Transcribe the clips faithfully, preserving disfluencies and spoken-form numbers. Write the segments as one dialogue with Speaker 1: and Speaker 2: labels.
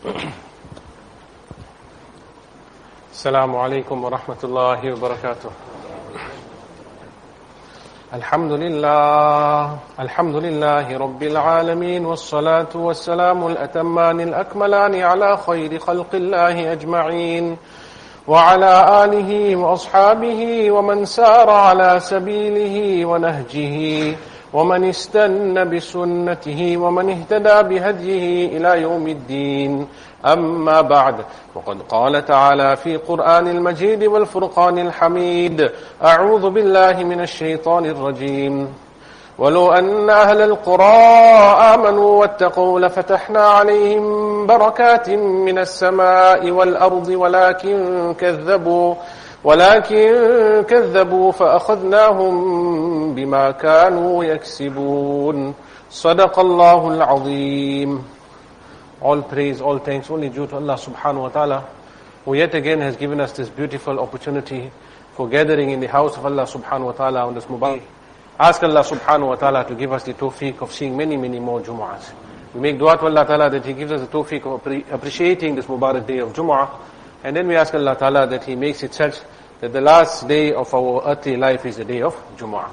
Speaker 1: السلام عليكم ورحمة الله وبركاته. الحمد لله الحمد لله رب العالمين والصلاة والسلام الأتمان الأكملان على خير خلق الله أجمعين وعلى آله وأصحابه ومن سار على سبيله ونهجه ومن استنى بسنته ومن اهتدى بهديه إلى يوم الدين. أما بعد، وقد قال تعالى في قرآن المجيد والفرقان الحميد: أعوذ بالله من الشيطان الرجيم. ولو أن أهل القرى آمنوا واتقوا لفتحنا عليهم بركات من السماء والأرض ولكن كذبوا ولكن كذبوا فأخذناهم بما كانوا يكسبون. صدق الله العظيم. All praise, all thanks only due to Allah subhanahu wa ta'ala, who yet again has given us this beautiful opportunity for gathering in the house of Allah subhanahu wa ta'ala on this Mubarak. Ask Allah subhanahu wa ta'ala to give us the tawfiq of seeing many, many more Jumu'ahs. We make dua to Allah ta'ala that He gives us the tawfiq of appreciating this Mubarak day of Jumu'ah. And then we ask Allah ta'ala that He makes it such that the last day of our earthly life is the day of Jumu'ah.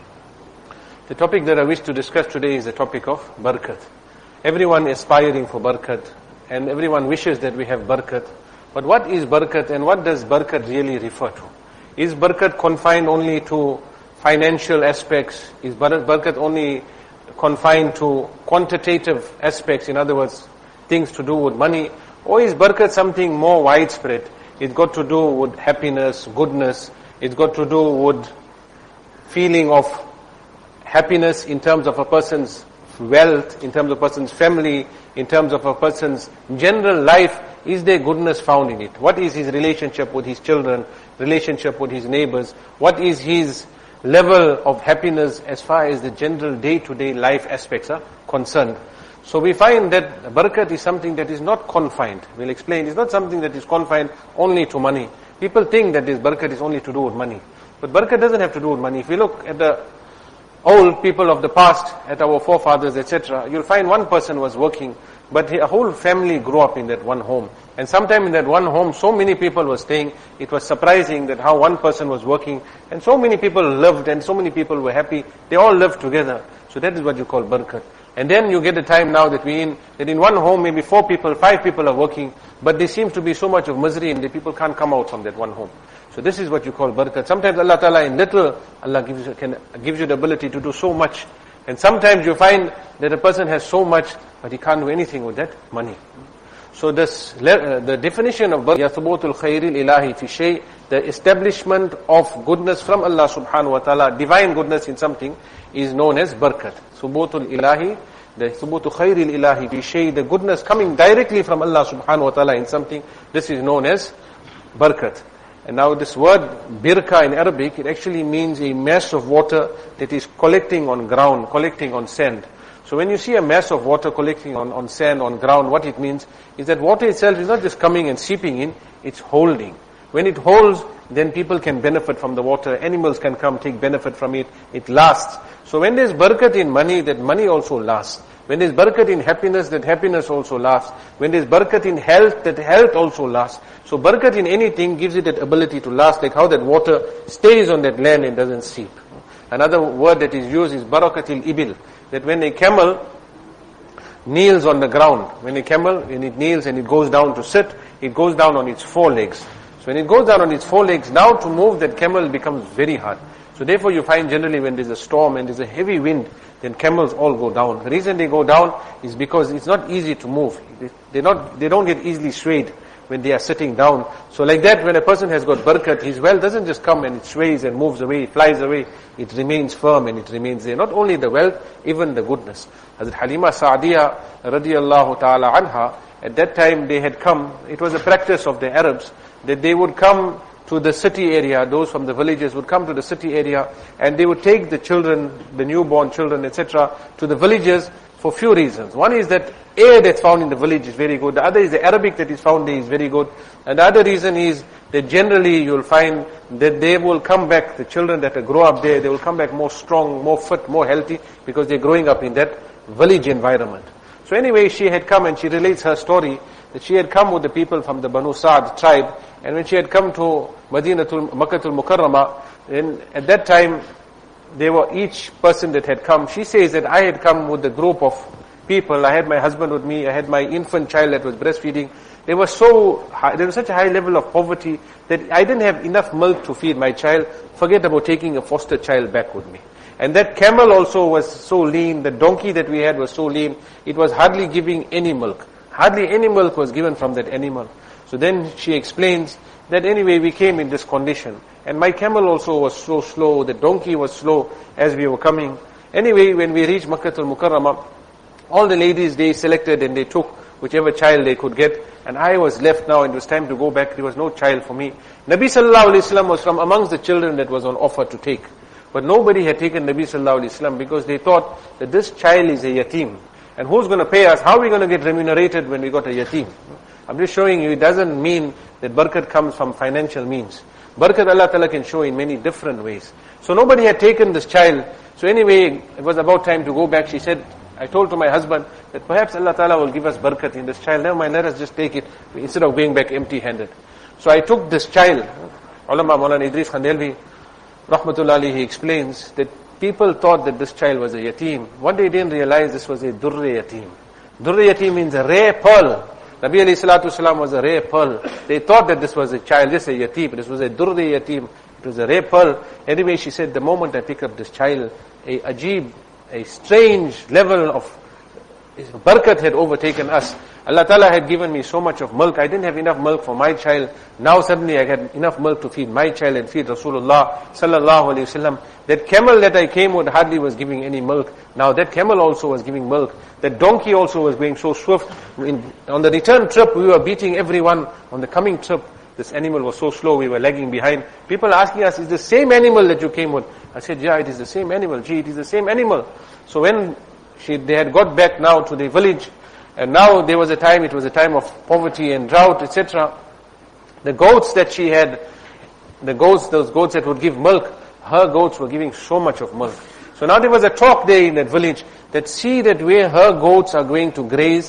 Speaker 1: The topic that I wish to discuss today is the topic of barakat. Everyone is aspiring for barakat, and everyone wishes that we have barakat. But what is barakat, and what does barakat really refer to? Is barakat confined only to financial aspects? Is barakat only confined to quantitative aspects, in other words, things to do with money? Or is barakat something more widespread? It's got to do with happiness, goodness. It's got to do with feeling of happiness in terms of a person's wealth, in terms of a person's family, in terms of a person's general life. Is there goodness found in it? What is his relationship with his children, relationship with his neighbors? What is his level of happiness as far as the general day-to-day life aspects are concerned? So we find that barakat is something that is not confined. We'll explain. It's not something that is confined only to money. People think that this barakat is only to do with money. But barakat doesn't have to do with money. If you look at the old people of the past, at our forefathers, et cetera, you'll find one person was working, but a whole family grew up in that one home. And sometime in that one home, so many people were staying. It was surprising that how one person was working, and so many people lived, and so many people were happy. They all lived together. So that is what you call barakat. And then you get a time now that we're in, that in one home maybe four people, five people are working, but there seems to be so much of misery and the people can't come out from that one home. So this is what you call barakat. Sometimes Allah Ta'ala in little, Allah gives you, can, gives you the ability to do so much. And sometimes you find that a person has so much, but he can't do anything with that money. So this, uh, the definition of barakat, yathubutul khayril ilahi fi shay, the establishment of goodness from Allah subhanahu wa ta'ala, divine goodness in something, is known as barakat. Thubutul ilahi, the thubutul khayril ilahi fi shay, the goodness coming directly from Allah subhanahu wa ta'ala in something, this is known as barakat. And now this word birka in Arabic, it actually means a mass of water that is collecting on ground, collecting on sand. So when you see a mass of water collecting on, on sand, on ground, what it means is that water itself is not just coming and seeping in, it's holding. When it holds, then people can benefit from the water, animals can come take benefit from it, it lasts. So when there's barakat in money, that money also lasts. When there's barakat in happiness, that happiness also lasts. When there's barakat in health, that health also lasts. So barakat in anything gives it that ability to last, like how that water stays on that land and doesn't seep. Another word that is used is barakatil ibil, that when a camel kneels on the ground, when a camel, when it kneels and it goes down to sit, it goes down on its four legs. So when it goes down on its four legs, now to move that camel becomes very hard. So therefore you find generally when there's a storm and there's a heavy wind, then camels all go down. The reason they go down is because it's not easy to move. They not, they don't get easily swayed when they are sitting down. So like that, when a person has got barakat, his wealth doesn't just come and it sways and moves away, it flies away. It remains firm and it remains there. Not only the wealth, even the goodness. Hazrat Halima Sa'diyah radiyallahu ta'ala anha, at that time they had come, it was a practice of the Arabs, that they would come to the city area, those from the villages would come to the city area, and they would take the children, the newborn children, et cetera, to the villages for few reasons. One is that air that's found in the village is very good. The other is the Arabic that is found there is very good. And the other reason is that generally you'll find that they will come back, the children that grow up there, they will come back more strong, more fit, more healthy, because they're growing up in that village environment. So anyway, she had come and she relates her story that she had come with the people from the Banu Sa'd tribe, and when she had come to Madinatul Makkatul Mukarramah, then at that time, they were each person that had come. She says that I had come with a group of people. I had my husband with me. I had my infant child that was breastfeeding. They were so high, there was such a high level of poverty that I didn't have enough milk to feed my child. Forget about taking a foster child back with me. And that camel also was so lean. The donkey that we had was so lean. It was hardly giving any milk. Hardly any milk was given from that animal. So then she explains that anyway we came in this condition. And my camel also was so slow. The donkey was slow as we were coming. Anyway, when we reached Makkatul Mukarramah, all the ladies, they selected and they took whichever child they could get. And I was left now, and it was time to go back. There was no child for me. Nabi Sallallahu Alaihi Wasallam was from amongst the children that was on offer to take. But nobody had taken Nabi Sallallahu Alaihi Wasallam because they thought that this child is a yatim. And who's going to pay us? How are we going to get remunerated when we got a yatim? I'm just showing you, it doesn't mean that barakat comes from financial means. Barakat Allah Ta'ala can show in many different ways. So nobody had taken this child. So anyway, it was about time to go back. She said, I told to my husband that perhaps Allah Ta'ala will give us barakat in this child. Never mind, let us just take it instead of going back empty-handed. So I took this child. Ulama Maulana Idris Khan Delvi, Rahmatullah Ali, he explains that people thought that this child was a yatim. What they didn't realize, this was a durre yatim. Durre yatim means a rare pearl. Nabi alayhi salatu wasalam was a rare pearl. They thought that this was a child, just a yatim. This was a durre yatim. It was a rare pearl. Anyway, she said, the moment I pick up this child, a ajib, a strange level of barakat had overtaken us. Allah Ta'ala had given me so much of milk. I didn't have enough milk for my child. Now suddenly I had enough milk to feed my child and feed Rasulullah Sallallahu Alaihi Wasallam. That camel that I came with hardly was giving any milk. Now that camel also was giving milk. That donkey also was going so swift. In, on the return trip, we were beating everyone. On the coming trip, this animal was so slow, we were lagging behind. People asking us, is the same animal that you came with? I said, yeah, it is the same animal. Gee, it is the same animal. So when she, they had got back now to the village, and now there was a time, it was a time of poverty and drought, et cetera. The goats that she had, the goats, those goats that would give milk, her goats were giving so much of milk. So now there was a talk there in that village that see that where her goats are going to graze,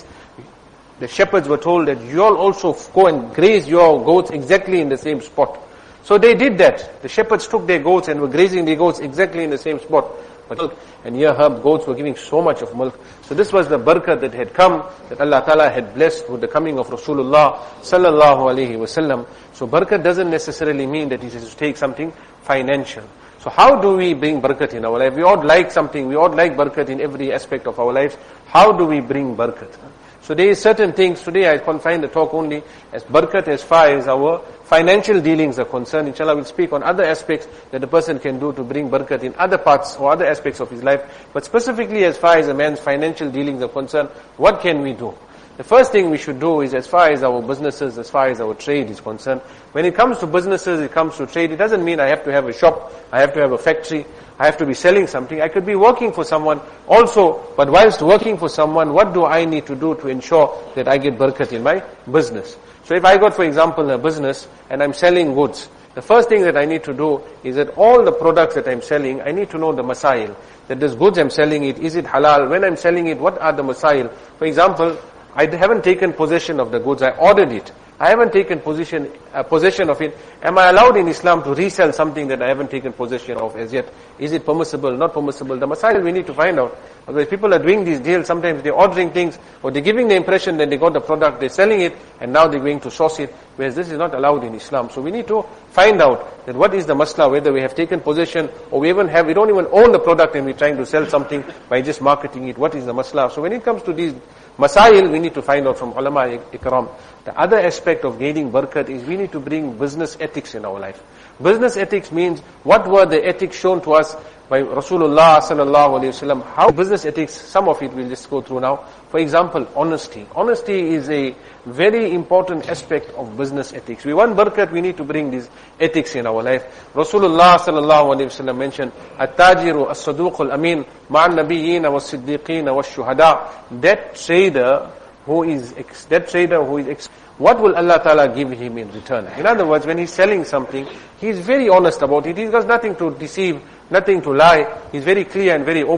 Speaker 1: the shepherds were told that you all also go and graze your goats exactly in the same spot. So they did that. The shepherds took their goats and were grazing their goats exactly in the same spot. But and here her goats were giving so much of milk. So this was the barakah that had come, that Allah Ta'ala had blessed with the coming of Rasulullah Sallallahu Alaihi Wasallam. So barakah doesn't necessarily mean that it is to take something financial. So how do we bring barakat in our life? We all like something, we all like barakat in every aspect of our lives. How do we bring barakat? So there is certain things, today I confine the talk only as barakat as far as our financial dealings are concerned. Inshallah we'll speak on other aspects that a person can do to bring barakat in other parts or other aspects of his life. But specifically as far as a man's financial dealings are concerned, what can we do? The first thing we should do is as far as our businesses, as far as our trade is concerned. When it comes to businesses, it comes to trade, it doesn't mean I have to have a shop, I have to have a factory, I have to be selling something. I could be working for someone also, but whilst working for someone, what do I need to do to ensure that I get barakat in my business? So if I got, for example, a business and I'm selling goods, the first thing that I need to do is that all the products that I'm selling, I need to know the masail. That this goods I'm selling it, is it halal? When I'm selling it, what are the masail? For example, I haven't taken possession of the goods, I ordered it. I haven't taken possession, uh, possession of it. Am I allowed in Islam to resell something that I haven't taken possession of as yet? Is it permissible, not permissible? The masail we need to find out. Otherwise people are doing these deals, sometimes they're ordering things, or they're giving the impression that they got the product, they're selling it, and now they're going to source it, whereas this is not allowed in Islam. So we need to find out that what is the masla, whether we have taken possession, or we even have, we don't even own the product and we're trying to sell something by just marketing it. What is the masla? So when it comes to these masail, we need to find out from ulama ikram. The other aspect of gaining barakat is we need to bring business ethics in our life. Business ethics means what were the ethics shown to us by Rasulullah Sallallahu Alaihi Wasallam. How business ethics, some of it we'll just go through now. For example, honesty. Honesty is a very important aspect of business ethics. We want barakat, we need to bring these ethics in our life. Rasulullah Sallallahu Alaihi Wasallam mentioned, At-tajiru as-saduq al-amin ma'an nabiyyina was-siddiqina was-shuhada. That trader who is, ex, that trader who is, ex, what will Allah Ta'ala give him in return? In other words, when he's selling something, he's very honest about it. He's got nothing to deceive, nothing to lie. He's very clear and very open.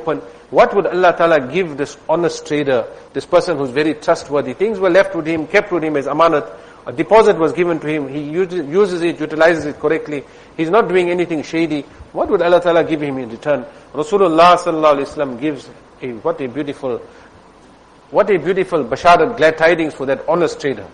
Speaker 1: What would Allah Ta'ala give this honest trader, this person who's very trustworthy? Things were left with him, kept with him as amanat. A deposit was given to him. He uses, uses it, utilizes it correctly. He's not doing anything shady. What would Allah Ta'ala give him in return? Rasulullah Sallallahu Alaihi Wasallam gives a, what a beautiful, what a beautiful basharat, glad tidings for that honest trader.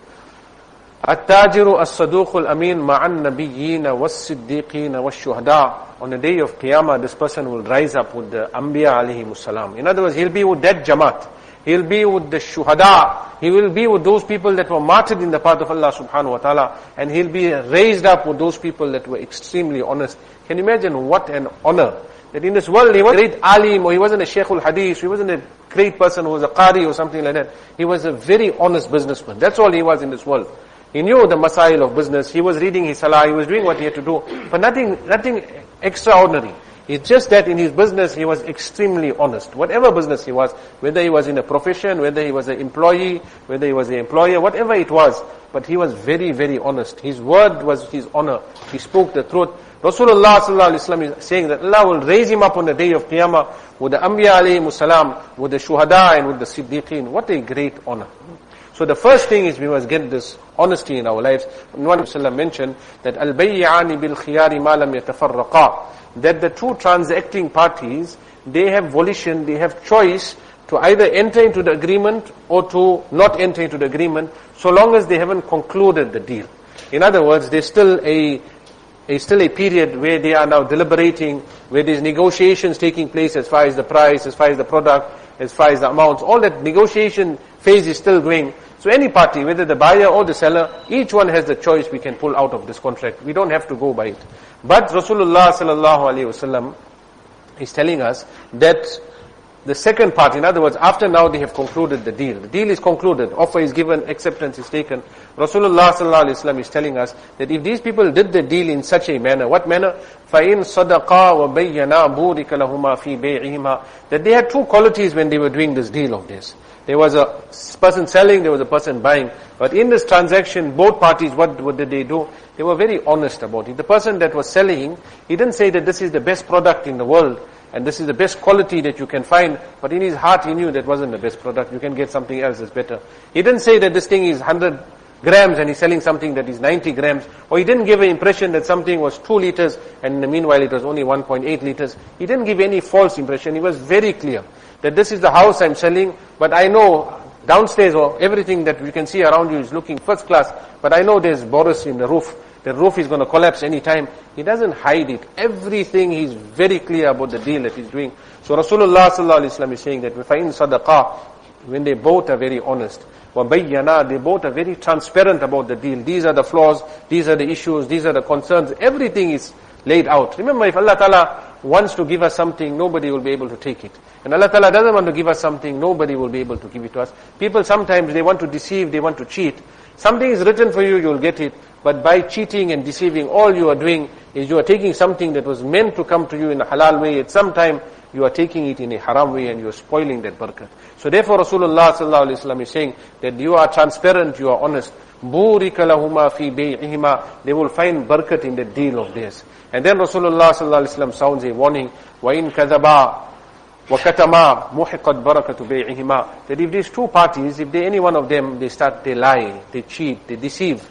Speaker 1: At-tajiru as-saduqul amin ma'an nabiyyina was-siddiqina was-shuhada. On the day of Qiyamah, this person will rise up with the Anbiya alayhimus salam. In other words, he'll be with that Jamaat. He'll be with the shuhada. He will be with those people that were martyred in the path of Allah subhanahu wa ta'ala. And he'll be raised up with those people that were extremely honest. Can you imagine what an honor? That in this world, he wasn't a great alim, or he wasn't a sheikhul hadith, he wasn't a great person who was a qari or something like that. He was a very honest businessman. That's all he was in this world. He knew the masail of business. He was reading his salah. He was doing what he had to do. But nothing, nothing extraordinary. It's just that in his business, he was extremely honest. Whatever business he was, whether he was in a profession, whether he was an employee, whether he was an employer, whatever it was, but he was very, very honest. His word was his honor. He spoke the truth. Rasulullah sallallahu alaihi wasallam is saying that Allah will raise him up on the day of Qiyamah with the Anbiya alayhimus salam, with the Shuhada and with the Siddiqeen. What a great honor. So the first thing is we must get this honesty in our lives. One Sallam mentioned that al-bayyani bil khiyari ma lam yatafarraqa, that the two transacting parties, they have volition, they have choice to either enter into the agreement or to not enter into the agreement, so long as they haven't concluded the deal. In other words, there's still a It's still a period where they are now deliberating, where there's negotiations taking place as far as the price, as far as the product, as far as the amounts. All that negotiation phase is still going. So any party, whether the buyer or the seller, each one has the choice. We can pull out of this contract. We don't have to go by it. But Rasulullah sallallahu alaihi wasallam is telling us that the second part, in other words, after now they have concluded the deal. The deal is concluded. Offer is given, acceptance is taken. Rasulullah sallallahu alaihi wasallam is telling us that if these people did the deal in such a manner, what manner? فَإِن صَدَقَا وَبَيَّنَا بُورِكَ لَهُمَا فِي بَيْعِهِمَا. That they had two qualities when they were doing this deal of this. There was a person selling, there was a person buying. But in this transaction, both parties, what, what did they do? They were very honest about it. The person that was selling, he didn't say that this is the best product in the world, and this is the best quality that you can find, but in his heart he knew that wasn't the best product. You can get something else that's better. He didn't say that this thing is one hundred grams and he's selling something that is ninety grams, or he didn't give an impression that something was two liters and in the meanwhile it was only one point eight liters. He didn't give any false impression. He was very clear that this is the house I'm selling, but I know downstairs or everything that you can see around you is looking first class, but I know there's borers in the roof. The roof is going to collapse any time. He doesn't hide it. Everything he's very clear about the deal that he's doing. So Rasulullah sallallahu alaihi wasallam is saying that فَإِن صَدَقَا, when they both are very honest, وَبَيَّنَا, they both are very transparent about the deal. These are the flaws, these are the issues, these are the concerns. Everything is laid out. Remember, if Allah Ta'ala wants to give us something, nobody will be able to take it. And Allah Ta'ala doesn't want to give us something, nobody will be able to give it to us. People sometimes, they want to deceive, they want to cheat. Something is written for you, you'll get it. But by cheating and deceiving, all you are doing is you are taking something that was meant to come to you in a halal way. At some time, you are taking it in a haram way and you are spoiling that barakat. So therefore, Rasulullah sallallahu alaihi wasallam is saying that you are transparent, you are honest. بُورِكَ لَهُمَا فِي بَيْعِهِمَا. They will find barakat in the deal of this. And then Rasulullah sallallahu alaihi wasallam sounds a warning. وَإِن كَذَبَا وَكَتَمَا مُحِقَتْ بَرَكَةُ بَيْعِهِمَا. That if these two parties, if they, any one of them, they start, they lie, they cheat, they deceive,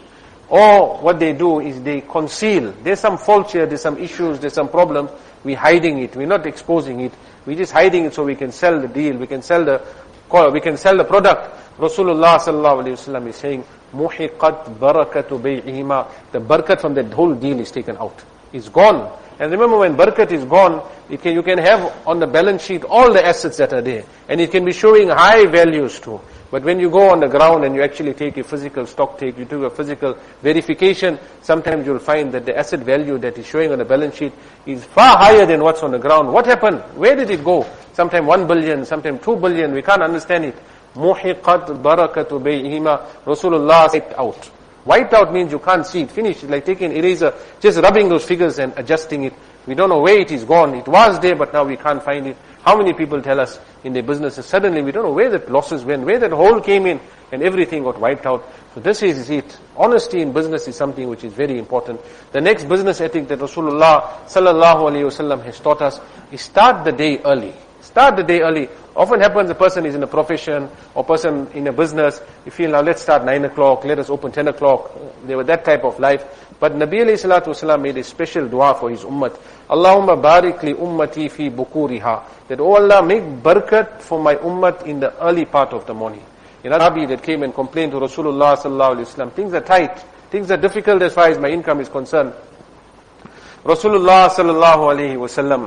Speaker 1: or what they do is they conceal. There's some faults here, there's some issues, there's some problems. We're hiding it. We're not exposing it. We're just hiding it so we can sell the deal. We can sell the, we can sell the product. Rasulullah sallallahu alaihi wasallam is saying, "Muhiqat barakatu bay'ihima." The barakat from that whole deal is taken out. It's gone. And remember, when barakat is gone, it can, you can have on the balance sheet all the assets that are there, and it can be showing high values too. But when you go on the ground and you actually take a physical stock take, you do a physical verification, sometimes you'll find that the asset value that is showing on the balance sheet is far higher than what's on the ground. What happened? Where did it go? Sometimes one billion, sometimes two billion, we can't understand it. Muhiqat barakatu bay'ihima. Rasulullah wiped out. Wiped out means you can't see it, finished. It's like taking an eraser, just rubbing those figures and adjusting it. We don't know where it is gone. It was there, but now we can't find it. How many people tell us in their businesses, suddenly we don't know where that losses went, where that hole came in, and everything got wiped out. So this is it. Honesty in business is something which is very important. The next business ethic that Rasulullah sallallahu alaihi wasallam has taught us is start the day early. Start the day early. Often happens a person is in a profession or person in a business, you feel now let's start nine o'clock, let us open ten o'clock. They were that type of life. But Nabi alayhi salatu wasalam made a special dua for his ummat. Allahumma barik li ummati fi bukuriha. That, oh Allah, make barakat for my ummat in the early part of the morning. In Arabi that came and complained to Rasulullah sallallahu alayhi wasallam, things are tight, things are difficult as far as my income is concerned. Rasulullah sallallahu alayhi wasallam,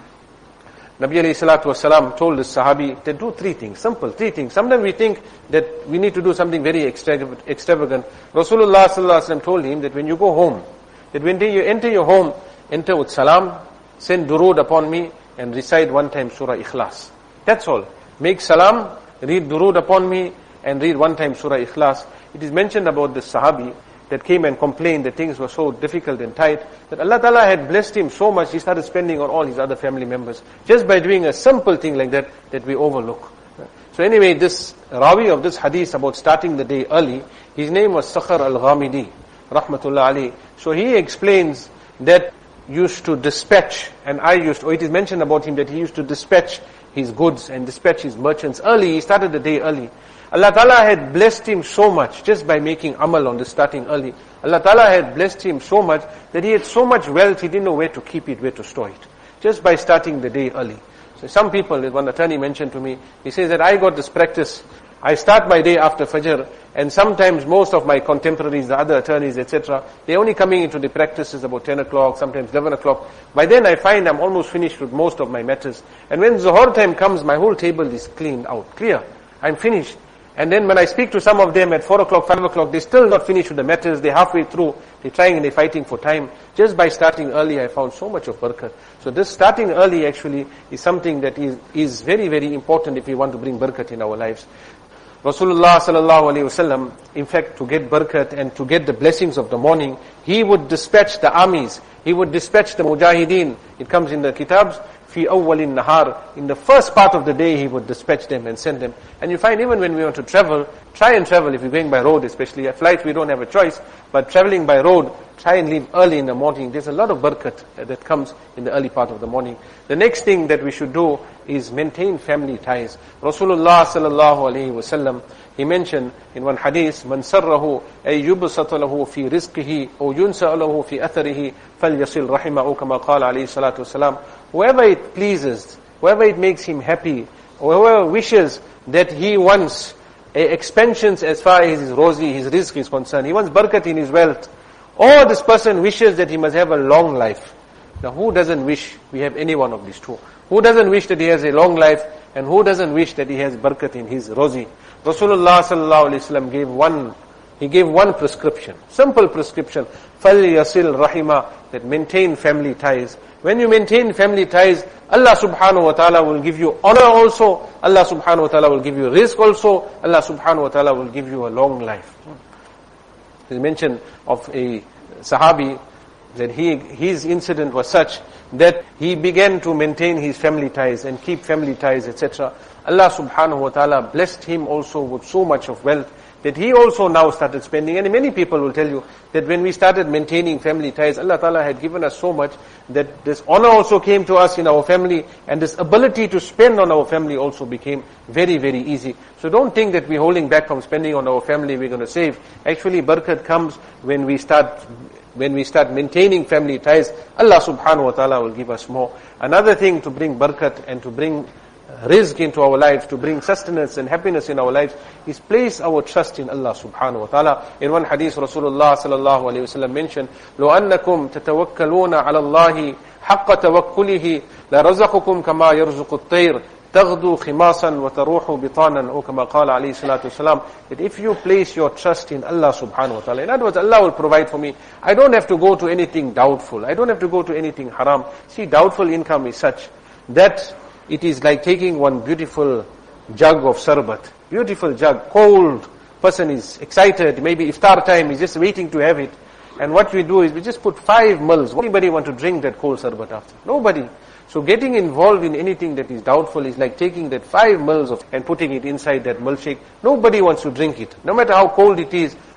Speaker 1: Nabi alayhi salatu wasalam told the Sahabi to do three things, simple, three things. Sometimes we think that we need to do something very extravagant. Rasulullah sallallahu alayhi wasallam told him that when you go home, that when you enter your home, enter with salam, send durood upon me, and recite one time Surah Ikhlas. That's all. Make salam, read durood upon me, and read one time Surah Ikhlas. It is mentioned about the Sahabi that came and complained that things were so difficult and tight, that Allah Ta'ala had blessed him so much, he started spending on all his other family members, just by doing a simple thing like that, that we overlook. So anyway, this Rawi of this hadith about starting the day early, his name was Sakhar al-Ghamidi, rahmatullah alayhi. So he explains that used to dispatch, and I used, or it is mentioned about him that he used to dispatch his goods and dispatch his merchants early. He started the day early. Allah Ta'ala had blessed him so much just by making amal on the starting early. Allah Ta'ala had blessed him so much that he had so much wealth, he didn't know where to keep it, where to store it. Just by starting the day early. So some people, one attorney mentioned to me, he says that I got this practice. I start my day after Fajr, and sometimes most of my contemporaries, the other attorneys, et cetera, they're only coming into the practices about ten o'clock, sometimes eleven o'clock. By then I find I'm almost finished with most of my matters. And when Zuhur time comes, my whole table is cleaned out, clear. I'm finished. And then when I speak to some of them at four o'clock, five o'clock, they're still not finished with the matters, they're halfway through, they're trying and they're fighting for time. Just by starting early, I found so much of barakat. So this starting early actually is something that is, is very, very important if we want to bring barakat in our lives. Rasulullah sallallahu alayhi wasallam, in fact, to get barakat and to get the blessings of the morning, he would dispatch the armies, he would dispatch the mujahideen. It comes in the kitabs, fi awwalin nahar. In the first part of the day, he would dispatch them and send them. And you find even when we want to travel, try and travel, if you're going by road especially, a flight we don't have a choice, but traveling by road, try and leave early in the morning. There's a lot of barakat that comes in the early part of the morning. The next thing that we should do is maintain family ties. Rasulullah sallallahu alayhi wasallam, he mentioned in one hadith, Man sarrahu ay yubsata lahu fi rizqihi aw yunsa lahu fi atharihi falyasil rahimahu kama qala alayhi salatu wasalam. Whoever it pleases, whoever it makes him happy, or whoever wishes that he wants a expansions as far as his rozi, his rizq is concerned, he wants barakat in his wealth, or this person wishes that he must have a long life. Now who doesn't wish we have any one of these two? Who doesn't wish that he has a long life, and who doesn't wish that he has barakat in his rozi? Rasulullah sallallahu alaihi wasallam gave one, he gave one prescription, simple prescription, فَلْيَصِلْ rahima, that maintain family ties. When you maintain family ties, Allah subhanahu wa ta'ala will give you honor also, Allah subhanahu wa ta'ala will give you rizq also, Allah subhanahu wa ta'ala will give you a long life. He mentioned of a Sahabi that he, his incident was such that he began to maintain his family ties and keep family ties, et cetera. Allah subhanahu wa ta'ala blessed him also with so much of wealth that he also now started spending. And many people will tell you that when we started maintaining family ties, Allah Ta'ala had given us so much that this honor also came to us in our family, and this ability to spend on our family also became very, very easy. So don't think that we're holding back from spending on our family, we're going to save. Actually, barakat comes when we start when we start maintaining family ties. Allah subhanahu wa ta'ala will give us more. Another thing to bring barakat and to bring rizq into our lives, to bring sustenance and happiness in our lives, is place our trust in Allah subhanahu wa ta'ala. In one hadith, Rasulullah sallallahu alayhi wa sallam mentioned, لو أنكم تتوكلون على الله حق توكله لرزقكم كما يرزق الطير تغدو خماصا وتروح بطانا, or كما قال عليه الصلاة والسلام, that if you place your trust in Allah subhanahu wa ta'ala, in other words, Allah will provide for me. I don't have to go to anything doubtful. I don't have to go to anything haram. See, doubtful income is such that it is like taking one beautiful jug of sarbat. Beautiful jug, cold. Person is excited, maybe iftar time, he's just waiting to have it. And what we do is we just put five mils. Anybody want to drink that cold sarbat after? Nobody. So getting involved in anything that is doubtful is like taking that five mils of and putting it inside that milkshake. Nobody wants to drink it. No matter how cold it is,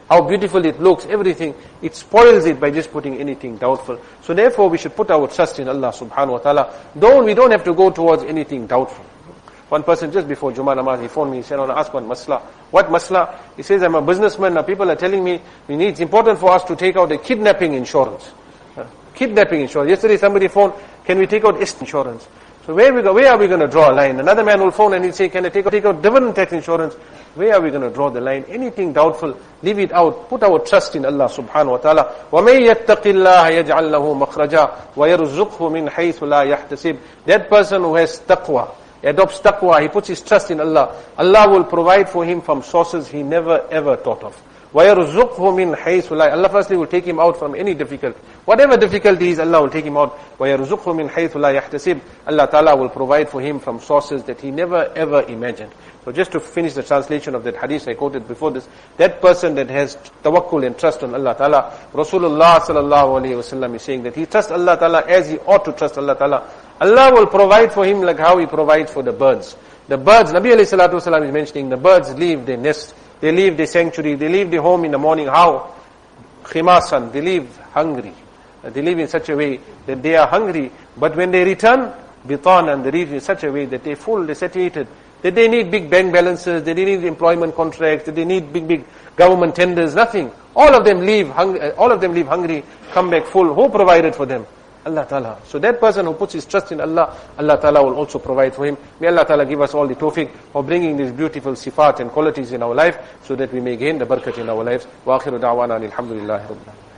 Speaker 1: how beautiful it looks, everything. It spoils it by just putting anything doubtful. So therefore we should put our trust in Allah subhanahu wa ta'ala. Don't, we don't have to go towards anything doubtful. One person just before Jummah Namaz, he phoned me, he said, I want to ask one masla. What masla? He says, I'm a businessman, now people are telling me, we need, it's important for us to take out a kidnapping insurance. Uh, kidnapping insurance. Yesterday somebody phoned, can we take out insurance? So where we go, where are we going to draw a line? Another man will phone and he'll say, can I take out, take out dividend tax insurance? Where are we going to draw the line? Anything doubtful, leave it out. Put our trust in Allah subhanahu wa ta'ala. وَمَن يَتَّقِ اللَّهَ يَجْعَلْ لَهُ مَخْرَجًا وَيَرْزُقْهُ مِنْ حَيْثُ لَا يَحْتَسِبْ. That person who has taqwa, adopts taqwa, he puts his trust in Allah, Allah will provide for him from sources he never ever thought of. وَيَرْزُقْهُ مِنْ حَيْثُ لَا. Allah firstly will take him out from any difficulty. Whatever difficulty is, Allah will take him out. وَيَرْزُقْهُ مِنْ حَيْثُ لَا يَحْتَسِبْ. Allah Ta'ala will provide for him from sources that he never ever imagined. So just to finish the translation of that hadith I quoted before this, that person that has tawakkul and trust on Allah Ta'ala, Rasulullah sallallahu alayhi wa sallam is saying that he trusts Allah Ta'ala as he ought to trust Allah Ta'ala. Allah will provide for him like how he provides for the birds. The birds, Nabi alayhi salatu wasalam is mentioning, the birds leave their nest, they leave their sanctuary, they leave their home in the morning. How? Khimasan, they leave hungry. They live in such a way that they are hungry, but when they return, bitanan, they live in such a way that they're full, they're satiated, that they need big bank balances, that they need employment contracts, that they need big, big government tenders, nothing. All of them leave hungry, all of them leave hungry, come back full. Who provided for them? Allah Ta'ala. So that person who puts his trust in Allah, Allah Ta'ala will also provide for him. May Allah Ta'ala give us all the tawfiq for bringing these beautiful sifat and qualities in our life, so that we may gain the barakat in our lives. Wa akhiru da'wana alhamdulillahi rabbil alamin.